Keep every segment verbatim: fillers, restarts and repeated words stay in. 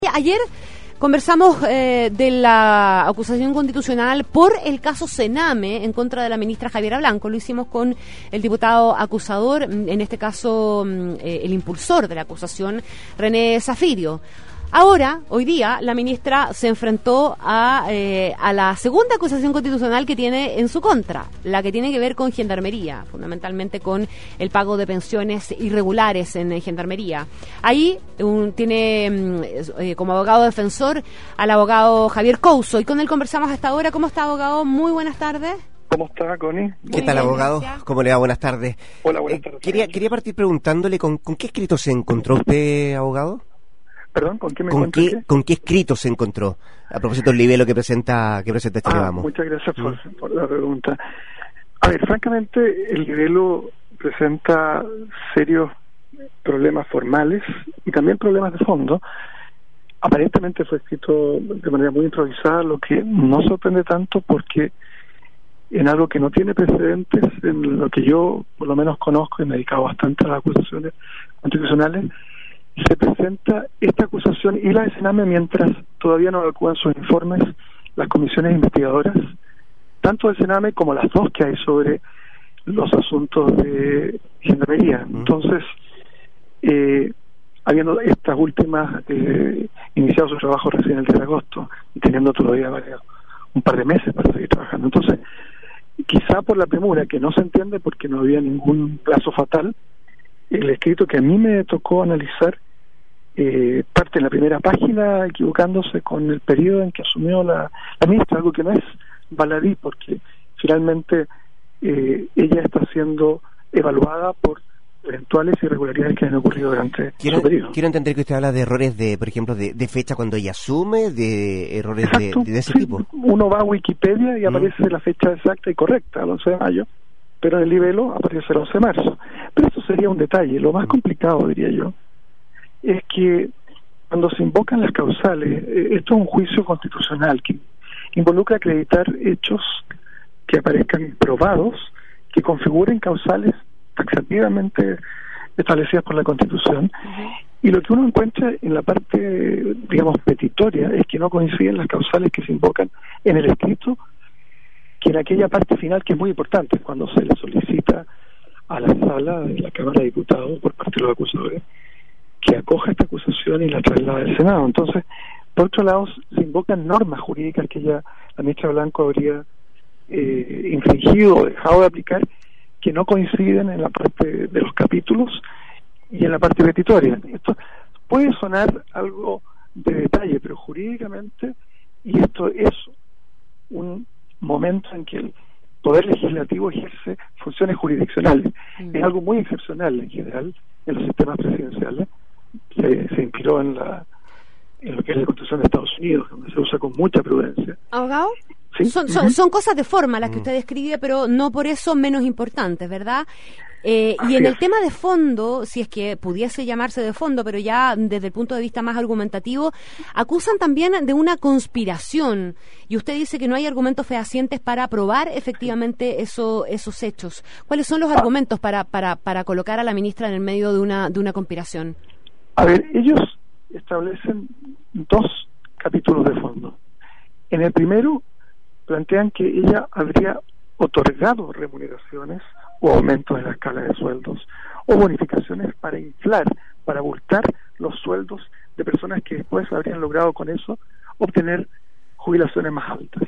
Ayer conversamos eh, de la acusación constitucional por el caso Sename en contra de la ministra Javiera Blanco. Lo hicimos con el diputado acusador, en este caso eh, el impulsor de la acusación, René Zafirio. Ahora, hoy día, la ministra se enfrentó a, eh, a la segunda acusación constitucional que tiene en su contra, la que tiene que ver con Gendarmería, fundamentalmente con el pago de pensiones irregulares en eh, Gendarmería. Ahí un, tiene eh, como abogado defensor al abogado Javier Couso, y con él conversamos hasta ahora. ¿Cómo está, abogado? Muy buenas tardes. ¿Cómo está, Connie? ¿Qué Muy tal, bien, abogado? Gracias. ¿Cómo le va? Buenas tardes. Hola, buenas tardes. Eh, quería, quería partir preguntándole, ¿con, ¿con qué escrito se encontró usted, abogado? Perdón, ¿con qué me ¿Con qué, qué? ¿Con qué escrito se encontró? A propósito del libelo que presenta que presenta este ah, Vamos. Muchas gracias por, mm. por la pregunta. A ver, francamente, el libelo presenta serios problemas formales y también problemas de fondo. Aparentemente fue escrito de manera muy improvisada, lo que no sorprende tanto porque en algo que no tiene precedentes, en lo que yo por lo menos conozco y me he dedicado bastante a las acusaciones constitucionales, se presenta esta acusación y la de Sename mientras todavía no evacúan sus informes las comisiones investigadoras, tanto de Sename como las dos que hay sobre los asuntos de Gendarmería. Entonces, eh, habiendo estas últimas eh, iniciado su trabajo recién el diez de agosto y teniendo todavía varios, un par de meses para seguir trabajando, entonces quizá por la premura, que no se entiende porque no había ningún plazo fatal, el escrito que a mí me tocó analizar eh, parte en la primera página equivocándose con el periodo en que asumió la, la ministra, algo que no es baladí porque finalmente eh, ella está siendo evaluada por eventuales irregularidades que han ocurrido durante quiero, su periodo. Quiero entender que usted habla de errores de, por ejemplo, de, de fecha cuando ella asume, de errores de, de ese sí, tipo. Uno va a Wikipedia y mm. aparece la fecha exacta y correcta, el once de mayo, pero en el libelo aparece el once de marzo. Pero eso sería un detalle. Lo más complicado, diría yo, es que cuando se invocan las causales, eh, esto es un juicio constitucional que involucra acreditar hechos que aparezcan probados, que configuren causales taxativamente establecidas por la Constitución. Uh-huh. Y lo que uno encuentra en la parte, digamos, petitoria, es que no coinciden las causales que se invocan en el escrito que en aquella parte final, que es muy importante, cuando se le solicita a la sala de la Cámara de Diputados por parte de los acusadores que acoja esta acusación y la traslade al Senado. Entonces, por otro lado, se invocan normas jurídicas que ya la ministra Blanco habría eh, infringido o dejado de aplicar, que no coinciden en la parte de los capítulos y en la parte petitoria. Esto puede sonar algo de detalle, pero jurídicamente, y esto es un momento en que el Poder Legislativo ejerce funciones jurisdiccionales. Mm. Es algo muy excepcional en general en los sistemas presidenciales. Se, se inspiró en la en lo que es la Constitución de Estados Unidos, donde se usa con mucha prudencia. ¿Abogado? ¿Sí? Son, son, uh-huh. son cosas de forma las que usted describe, pero no por eso menos importantes, ¿verdad? Eh, y en el tema de fondo, si es que pudiese llamarse de fondo, pero ya desde el punto de vista más argumentativo, acusan también de una conspiración, y usted dice que no hay argumentos fehacientes para probar efectivamente eso, esos hechos. ¿Cuáles son los argumentos para, para, para colocar a la ministra en el medio de una, de una conspiración? A ver, ellos establecen dos capítulos de fondo. En el primero plantean que ella habría otorgado remuneraciones o aumentos en la escala de sueldos o bonificaciones para inflar, para abultar los sueldos de personas que después habrían logrado con eso obtener jubilaciones más altas.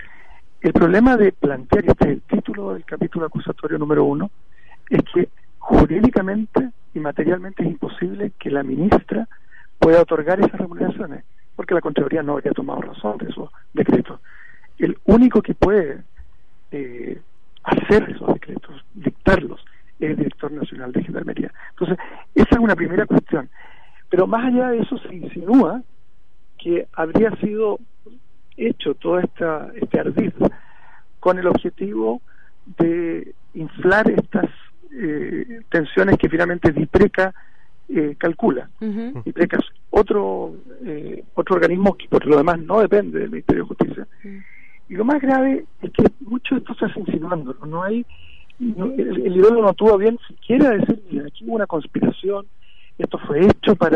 El problema de plantear, este es el título del capítulo acusatorio número uno, es que jurídicamente y materialmente es imposible que la ministra pueda otorgar esas remuneraciones, porque la Contraloría no habría tomado razón de esos decretos. El único que puede eh, hacer esos decretos, dictarlos, es el Director Nacional de Gendarmería. Entonces, esa es una primera cuestión. Pero más allá de eso se insinúa que habría sido hecho todo esta, este ardid con el objetivo de inflar estas eh, tensiones que finalmente DIPRECA eh, calcula. Uh-huh. DIPRECA es otro, eh, otro organismo que por lo demás no depende del Ministerio de Justicia. Uh-huh. Y lo más grave es que mucho de esto se hace insinuando, ¿no? No hay, no, el, el libelo no tuvo bien siquiera decir, mira, aquí hubo una conspiración, esto fue hecho para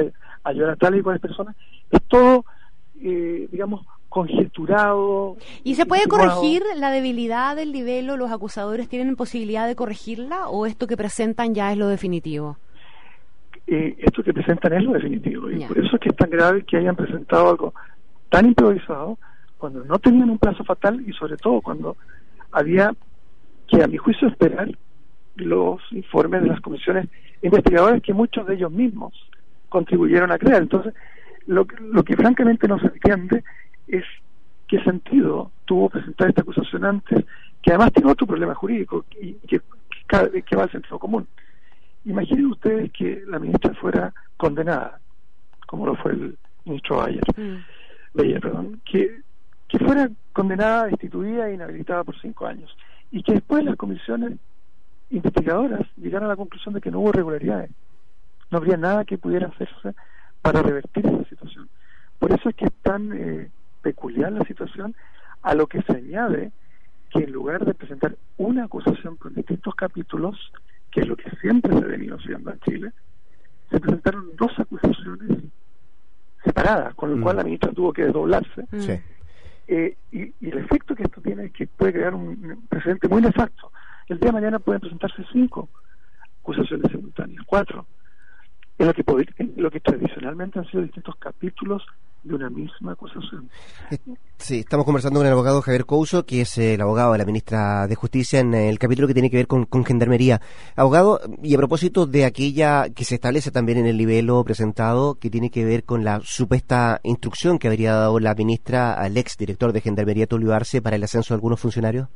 ayudar a tales y cuales personas, es todo, eh, digamos, conjeturado. ¿Y se puede insinuado. corregir la debilidad del libelo? ¿Los acusadores tienen posibilidad de corregirla o esto que presentan ya es lo definitivo? Eh, esto que presentan es lo definitivo, y Ya. por eso es que es tan grave que hayan presentado algo tan improvisado cuando no tenían un plazo fatal, y sobre todo cuando había que, a mi juicio, esperar los informes de las comisiones investigadoras que muchos de ellos mismos contribuyeron a crear. Entonces, lo que, lo que francamente no se entiende es qué sentido tuvo presentar esta acusación antes, que además tiene otro problema jurídico y que, que, que va al sentido común. Imaginen ustedes que la ministra fuera condenada, como lo fue el ministro Bayer, Mm. Bayer, perdón, que, que fuera condenada, destituida e inhabilitada por cinco años, y que después las comisiones investigadoras llegaran a la conclusión de que no hubo irregularidades. No habría nada que pudiera hacerse para revertir esa situación. Por eso es que es tan eh, peculiar la situación, a lo que se añade que en lugar de presentar una acusación con distintos capítulos, que es lo que siempre se ha venido haciendo en Chile, se presentaron dos acusaciones separadas, con lo Mm. cual la ministra tuvo que desdoblarse. Mm. Sí. Eh, y, y el efecto que esto tiene es que puede crear un precedente muy nefasto. El día de mañana pueden presentarse cinco acusaciones simultáneas, cuatro, en lo que, pod- en lo que tradicionalmente han sido distintos capítulos de una misma acusación. Sí, estamos conversando con el abogado Javier Couso, que es eh, el abogado de la ministra de Justicia en el capítulo que tiene que ver con, con gendarmería. Abogado, y a propósito de aquella que se establece también en el libelo presentado, que tiene que ver con la supuesta instrucción que habría dado la ministra al ex director de gendarmería, Tulio Arce, para el ascenso de algunos funcionarios.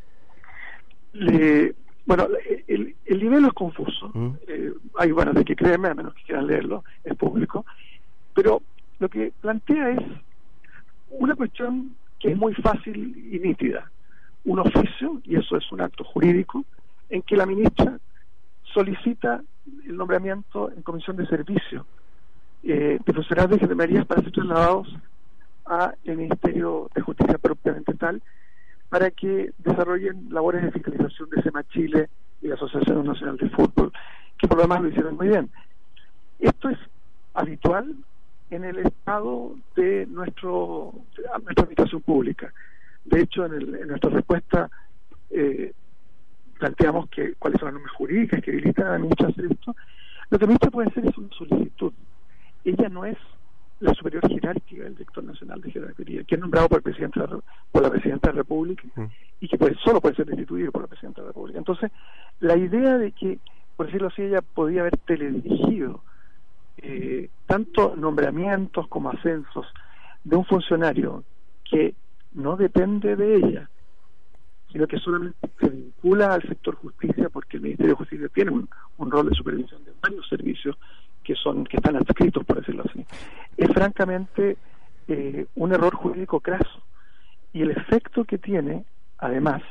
Le, bueno, el, el libelo es confuso. ¿Mm? Eh, hay, bueno, de que créanme, a menos que quieran leerlo, es público. Pero lo que plantea es una cuestión que es muy fácil y nítida. Un oficio, y eso es un acto jurídico, en que la ministra solicita el nombramiento en comisión de servicio eh, de funcionarios de gendarmería para ser trasladados a el Ministerio de Justicia propiamente tal, para que desarrollen labores de fiscalización de SEMA Chile y la Asociación Nacional de Fútbol, que por lo demás lo hicieron muy bien. Esto es habitual en el estado de nuestro de nuestra administración pública. De hecho, en, el, en nuestra respuesta eh, planteamos que cuáles son las normas jurídicas que habilitan a la ministra a hacer esto. Lo que la ministra puede hacer es una solicitud. Ella no es la superior jerárquica del director nacional de gendarmería, que es nombrado por el presidente de la, por la presidenta de la República Mm. y que puede, solo puede ser destituido por la presidenta de la República. Entonces, la idea de que, por decirlo así, ella podía haber teledirigido eh, tanto nombramientos como ascensos de un funcionario que no depende de ella, sino que solamente se vincula al sector justicia, porque el Ministerio de Justicia tiene un, un rol de supervisión de varios servicios que son que están adscritos, por decirlo así, es francamente eh, un error jurídico craso. Y el efecto que tiene, además,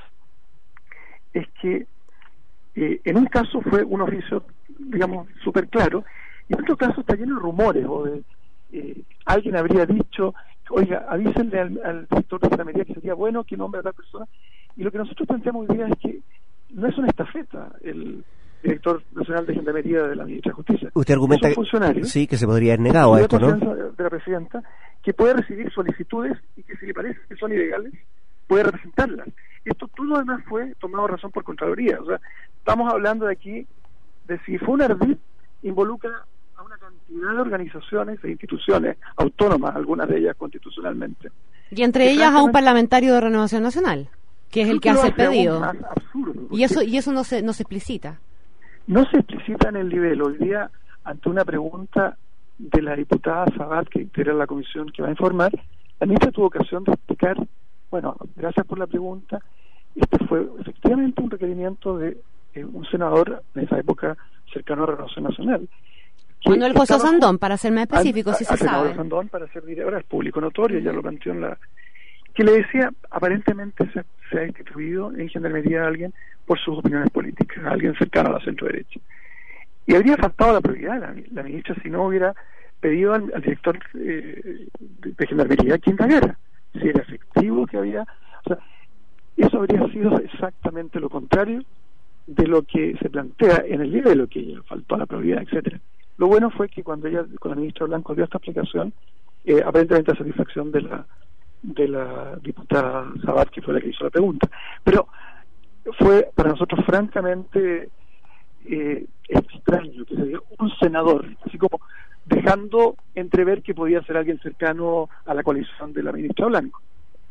es que eh, en un caso fue un oficio, digamos, súper claro, y en otro caso está lleno de rumores, o de eh, alguien habría dicho, oiga, avísenle al, al director de gendarmería que sería bueno que nombre a tal persona. Y lo que nosotros planteamos hoy día es que no es una estafeta el director nacional de gendarmería de la ministra de Justicia. Usted argumenta es un funcionario, sí, que se podría haber negado a esto, ¿no? De la presidenta, que puede recibir solicitudes y que si le parece que son ilegales, puede representarlas. Esto todo además fue tomado razón por Contraloría. O sea, estamos hablando de aquí de si fue un ardid, involucra a una cantidad de organizaciones e instituciones autónomas, algunas de ellas constitucionalmente. Y entre Que ellas a un francamente- parlamentario de Renovación Nacional, que es el que Creo hace el lo aún pedido. más absurdo, Y porque eso y eso no se no se explicita. no se explicita en el nivel. Hoy día, ante una pregunta de la diputada Sabat, que integra la comisión que va a informar, la ministra tuvo ocasión de explicar, bueno, gracias por la pregunta, este fue efectivamente un requerimiento de eh, un senador en esa época cercano a Renovación Nacional. que Manuel José estaba- Sandón, para ser más específico, al- si al se senador sabe. Sandón, para ser dire- ahora es público notorio, ya lo planteó en la... que le decía, aparentemente se, se ha instituido en gendarmería a alguien por sus opiniones políticas, a alguien cercano a la centro-derecha. Y habría faltado la prioridad la, la ministra si no hubiera pedido al, al director eh, de, de gendarmería que indagara si era efectivo que había... O sea, eso habría sido exactamente lo contrario de lo que se plantea en el nivel, lo que faltó a la prioridad, etcétera. Lo bueno fue que cuando ella, con la ministra Blanco dio esta explicación, eh, aparentemente a satisfacción de la de la diputada Sabat, que fue la que hizo la pregunta. Pero fue para nosotros francamente eh, extraño que se diga un senador, así como dejando entrever que podía ser alguien cercano a la coalición de la ministra Blanco.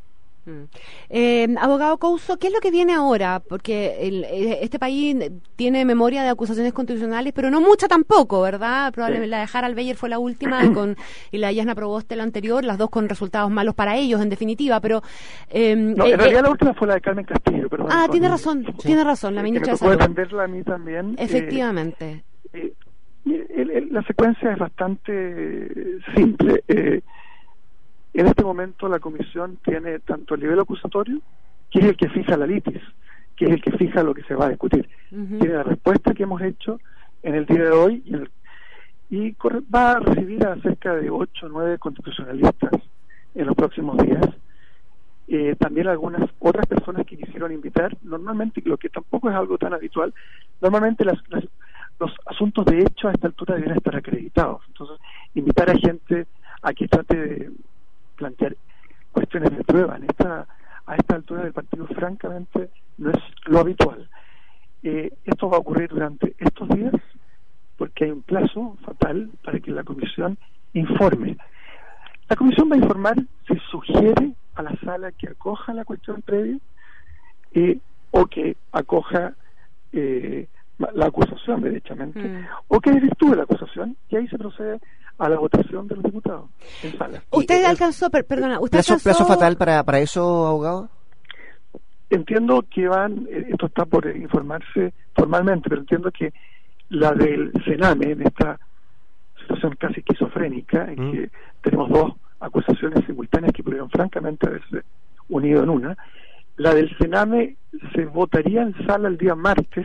Eh, abogado Couso, ¿qué es lo que viene ahora? Porque el, este país tiene memoria de acusaciones constitucionales, pero no mucha tampoco, ¿verdad? Probablemente sí. La de Harald Beyer fue la última y, con, y la de Yasna Proboste la anterior, las dos con resultados malos para ellos, en definitiva, pero... Eh, no, eh, en realidad eh, la última fue la de Carmen Castillo. Pero ah, con, tiene razón, sí. tiene razón, la ministra de Salud. Me tocó defenderla a mí también. Efectivamente. Eh, eh, el, el, la secuencia es bastante simple. Eh, En este momento la comisión tiene tanto el nivel acusatorio, que es el que fija la litis, que es el que fija lo que se va a discutir. Uh-huh. Tiene la respuesta que hemos hecho en el día de hoy y, en el, y corre, va a recibir a cerca de ocho o nueve constitucionalistas en los próximos días. Eh, también algunas otras personas que quisieron invitar, normalmente, lo que tampoco es algo tan habitual, normalmente las, las, los asuntos de hecho a esta altura deben estar acreditados. Entonces, invitar a gente a que trate de plantear cuestiones de prueba en esta, a esta altura del partido francamente no es lo habitual. Eh, esto va a ocurrir durante estos días porque hay un plazo fatal para que la comisión informe. La comisión va a informar si sugiere a la sala que acoja la cuestión previa eh, o que acoja eh, la acusación derechamente mm. o que desvirtúe la acusación y ahí se procede a la votación de los diputados en sala. ¿Usted alcanzó, per, perdona, usted plazo, alcanzó... plazo fatal para, para eso, abogado? Entiendo que van, esto está por informarse formalmente, pero entiendo que la del Sename, en esta situación casi esquizofrénica, en mm. que tenemos dos acusaciones simultáneas que pudieron francamente haberse unido en una, la del Sename se votaría en sala el día martes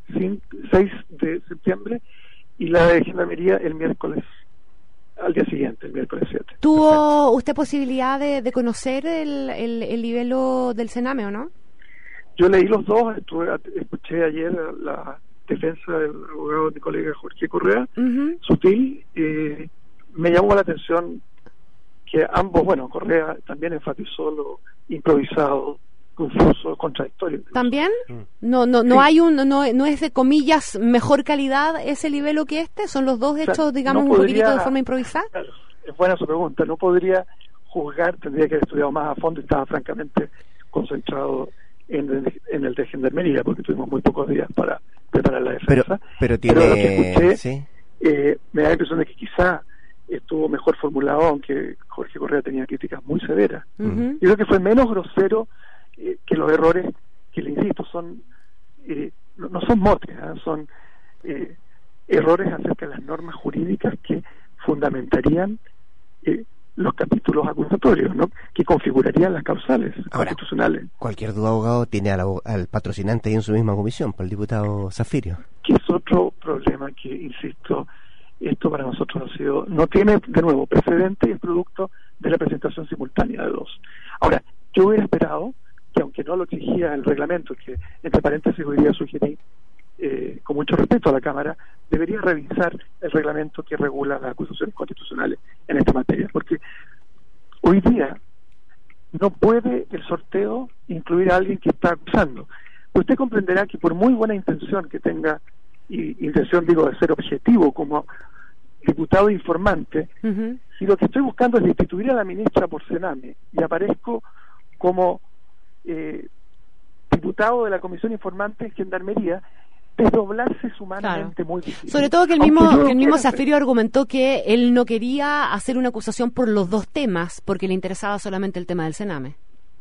seis de septiembre y la de Gendarmería el miércoles al día siguiente, el miércoles siete. ¿Tuvo Perfecto. usted posibilidad de, de conocer el, el, el libelo del Sename o no? Yo leí los dos, estuve, escuché ayer la defensa del abogado de mi colega Jorge Correa, uh-huh. sutil, eh, me llamó la atención que ambos, bueno, Correa también enfatizó lo improvisado, confuso, contradictorio. ¿También? No, no, no sí. hay un, no, no es de comillas mejor calidad ese libelo que este, son los dos hechos, o sea, digamos, no podría, un poquitito de forma improvisada. Claro, es buena su pregunta, no podría juzgar, tendría que haber estudiado más a fondo y estaba francamente concentrado en el, en el de Gendarmería, porque tuvimos muy pocos días para preparar la defensa. Pero, pero tiene, pero lo que escuché, ¿sí? eh, me da la impresión de que quizá estuvo mejor formulado, aunque Jorge Correa tenía críticas muy severas. Uh-huh. Yo creo que fue menos grosero Eh, que los errores que le insisto son eh, no, no son motes, ¿eh? son eh, errores acerca de las normas jurídicas que fundamentarían eh, los capítulos acusatorios, ¿no? Que configurarían las causales Ahora, constitucionales. Cualquier duda, abogado, tiene al, al patrocinante ahí en su misma comisión, por el diputado Zafirio. Que es otro problema que, insisto, esto para nosotros ha sido, no tiene de nuevo precedente y es producto de la presentación simultánea de dos. Ahora, yo hubiera esperado que, aunque no lo exigía el reglamento, que entre paréntesis hoy día sugerí eh, con mucho respeto a la Cámara, debería revisar el reglamento que regula las acusaciones constitucionales en esta materia, porque hoy día no puede el sorteo incluir a alguien que está acusando. Usted comprenderá que por muy buena intención que tenga, y intención digo de ser objetivo como diputado informante, uh-huh. si lo que estoy buscando es destituir a la ministra por Sename y aparezco como Eh, diputado de la Comisión Informante en Gendarmería, desdoblarse es humanamente claro. muy difícil. Sobre todo que el mismo, que el mismo Zafirio argumentó que él no quería hacer una acusación por los dos temas, porque le interesaba solamente el tema del Sename.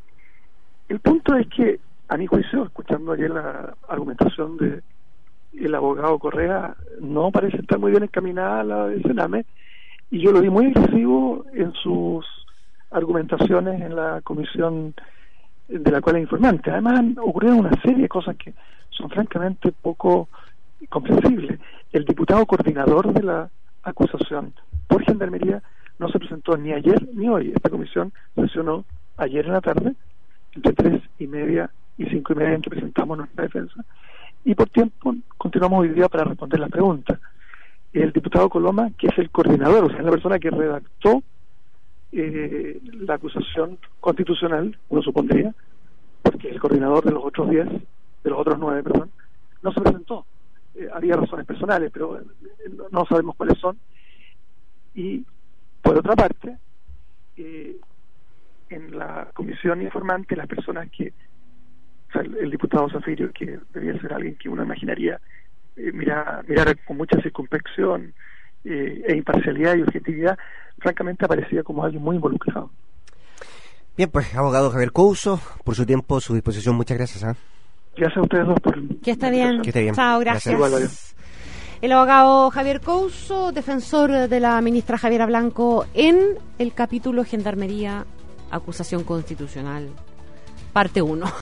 El punto es que, a mi juicio, escuchando ayer la argumentación de el abogado Correa, no parece estar muy bien encaminada la del Sename, y yo lo vi muy agresivo en sus argumentaciones en la comisión de la cual es informante. Además han ocurrido una serie de cosas que son francamente poco comprensibles. El diputado coordinador de la acusación por Gendarmería no se presentó ni ayer ni hoy. Esta comisión sesionó ayer en la tarde, entre tres y media y cinco y media en que presentamos nuestra defensa, y por tiempo continuamos hoy día para responder las preguntas. el diputado Coloma, que es el coordinador, o sea, es la persona que redactó eh, la acusación constitucional, uno supondría, porque el coordinador de los otros diez, de los otros nueve, perdón, no se presentó. Eh, había razones personales, pero eh, no, no sabemos cuáles son. Y, por otra parte, eh, en la comisión informante, las personas que, o sea, el, el diputado Zafirio, que debía ser alguien que uno imaginaría eh, mirar, mirar con mucha circunspección eh, e imparcialidad y objetividad, francamente aparecía como alguien muy involucrado. Bien, pues, abogado Javier Couso, por su tiempo, su disposición, muchas gracias. ¿eh? Gracias a ustedes dos por... Que esté bien. Que esté bien. Chao, gracias. Gracias. El abogado Javier Couso, defensor de la ministra Javiera Blanco en el capítulo Gendarmería, acusación constitucional, parte uno.